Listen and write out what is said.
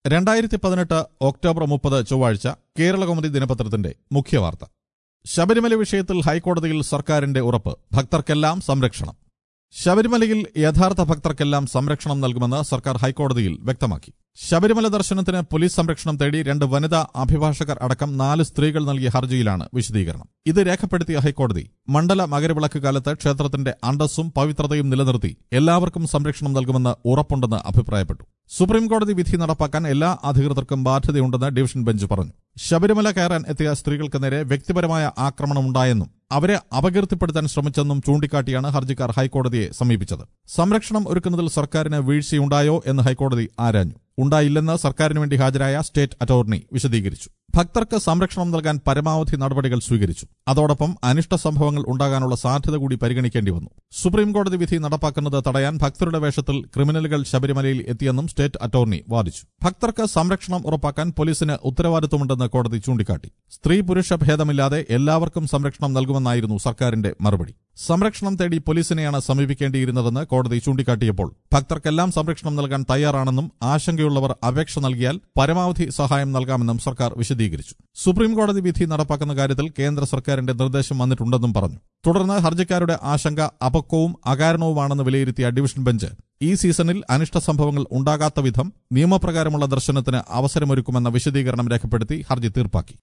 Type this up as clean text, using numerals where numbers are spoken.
2018 October 30 ചൊവ്വാഴ്ച കേരളകൗമുദി ദിനപത്രത്തിന്റെ മുഖ്യവാർത്ത. ശബരിമല വിഷയത്തിൽ ഹൈക്കോടതിയിൽ സർക്കാരിന്റെ ഉറപ്പ്, ഭക്തർക്കെല്ലാം സംരക്ഷണം. ശബരിമലയിൽ യഥാർത്ഥ ഭക്തർക്കെല്ലാം സംരക്ഷണം നൽകുമെന്ന് സർക്കാർ ഹൈക്കോടതിയിൽ വ്യക്തമാക്കി. ശബരിമല ദർശനത്തിന് പോലീസ് സംരക്ഷണം തേടി 2 വനിതാ അഭിഭാഷകർ അടക്കം 4 സ്ത്രീകൾ നൽകിയ ഹർജിയിലാണ് വിശദീകരണം. ഇത് രേഖപ്പെടുത്തിയ ഹൈക്കോടതി, മണ്ഡല മകരവിളക്ക് കാലത്ത് ക്ഷേത്രത്തിന്റെ അന്തസ്സും പവിത്രതയും നിലനിർത്തി എല്ലാവർക്കും സംരക്ഷണം നൽകുമെന്ന് ഉറപ്പുണ്ടെന്ന് അഭിപ്രായപ്പെട്ടു. സുപ്രീംകോടതി വിധി നടപ്പാക്കാൻ എല്ലാ അധികൃതർക്കും ബാധ്യതയുണ്ടെന്ന് ഡിവിഷൻ ബെഞ്ച് പറഞ്ഞു. ശബരിമല കയറാൻ എത്തിയ സ്ത്രീകൾക്ക് നേരെ വ്യക്തിപരമായ ആക്രമണമുണ്ടായെന്നും അവരെ അപകീർത്തിപ്പെടുത്താൻ ശ്രമിച്ചെന്നും ചൂണ്ടിക്കാട്ടിയാണ് ഹർജിക്കാർ ഹൈക്കോടതിയെ സമീപിച്ചത്. സംരക്ഷണം ഒരുക്കുന്നതിൽ സർക്കാരിന് വീഴ്ചയുണ്ടായോ എന്ന് ഹൈക്കോടതി ആരാഞ്ഞു. ഉണ്ടായില്ലെന്ന് സർക്കാരിന് വേണ്ടി ഹാജരായ സ്റ്റേറ്റ് അറ്റോർണി വിശദീകരിച്ചു. ഭക്തർക്ക് സംരക്ഷണം നൽകാൻ പരമാവധി നടപടികൾ സ്വീകരിച്ചു. അതോടൊപ്പം അനിഷ്ട സംഭവങ്ങൾ ഉണ്ടാകാനുള്ള സാധ്യത കൂടി പരിഗണിക്കേണ്ടി വന്നു. സുപ്രീംകോടതി വിധി നടപ്പാക്കുന്നത് തടയാൻ ഭക്തരുടെ വേഷത്തിൽ ക്രിമിനലുകൾ ശബരിമലയിൽ എത്തിയെന്നും സ്റ്റേറ്റ് അറ്റോർണി വാദിച്ചു. ഭക്തർക്ക് സംരക്ഷണം ഉറപ്പാക്കാൻ പോലീസിന് ഉത്തരവാദിത്വമുണ്ടെന്ന് കോടതി ചൂണ്ടിക്കാട്ടി. സ്ത്രീ പുരുഷ ഭേദമില്ലാതെ എല്ലാവർക്കും സംരക്ഷണം നൽകുമെന്നായിരുന്നു സർക്കാരിന്റെ മറുപടി. സംരക്ഷണം തേടി പോലീസിനെയാണ് സമീപിക്കേണ്ടിയിരുന്നതെന്ന് കോടതി ചൂണ്ടിക്കാട്ടിയപ്പോൾ ഭക്തർക്കെല്ലാം സംരക്ഷണം നൽകാൻ തയ്യാറാണെന്നും ആശങ്കയുള്ളവർ അപേക്ഷ നൽകിയാൽ പരമാവധി സഹായം നൽകാമെന്നും സർക്കാർ വിശദീകരിച്ചു. സുപ്രീംകോടതി വിധി നടപ്പാക്കുന്ന കാര്യത്തിൽ കേന്ദ്ര സർക്കാരിന്റെ നിർദ്ദേശം വന്നിട്ടുണ്ടെന്നും പറഞ്ഞു. തുടർന്ന് ഹർജിക്കാരുടെ ആശങ്ക അപക്വവും അകാരണവുമാണെന്ന് വിലയിരുത്തിയ ഡിവിഷൻ ബെഞ്ച് ഈ സീസണിൽ അനിഷ്ട സംഭവങ്ങൾ ഉണ്ടാകാത്ത വിധം നിയമപ്രകാരമുള്ള ദർശനത്തിന് അവസരമൊരുക്കുമെന്ന വിശദീകരണം രേഖപ്പെടുത്തി ഹർജി തീർപ്പാക്കി.